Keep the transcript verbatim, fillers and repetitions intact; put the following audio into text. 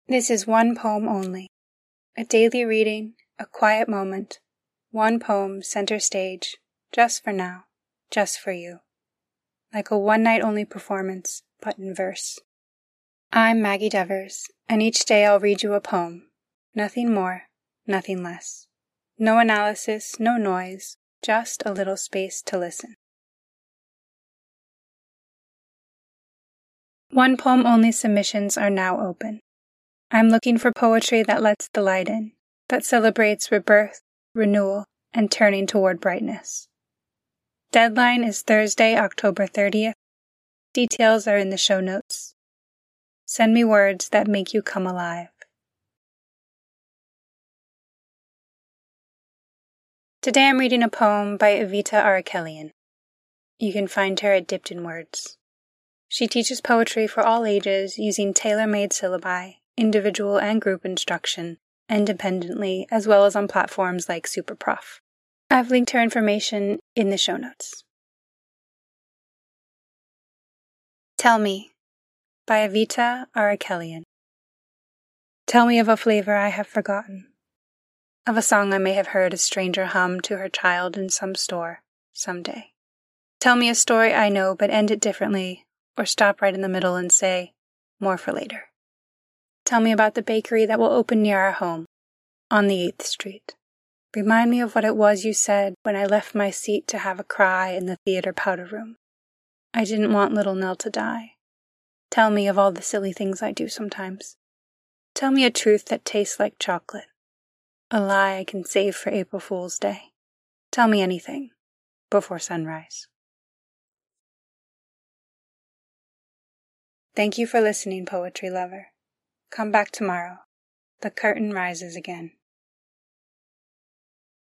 This is one poem only. A daily reading, a quiet moment, one poem center stage, just for now, just for you. Like a one-night-only performance, but in verse. I'm Maggie Devers, and each day I'll read you a poem. Nothing more, nothing less. No analysis, no noise, just a little space to listen. One poem only submissions are now open. I'm looking for poetry that lets the light in, that celebrates rebirth, renewal, and turning toward brightness. Deadline is Thursday, October thirtieth. Details are in the show notes. Send me words that make you come alive. Today I'm reading a poem by Evita Arakelian. You can find her at Dipped in Words. She teaches poetry for all ages using tailor-made syllabi, individual and group instruction, independently as well as on platforms like SuperProf. I've linked her information in the show notes. Tell Me by Evita Arakelian. Tell me of a flavor I have forgotten, of a song I may have heard a stranger hum to her child in some store someday. Tell me a story I know but end it differently, or stop right in the middle and say, more for later. Tell me about the bakery that will open near our home, on the eighth street. Remind me of what it was you said when I left my seat to have a cry in the theater powder room. I didn't want little Nell to die. Tell me of all the silly things I do sometimes. Tell me a truth that tastes like chocolate. A lie I can save for April Fool's Day. Tell me anything before sunrise. Thank you for listening, poetry lover. Come back tomorrow. The curtain rises again.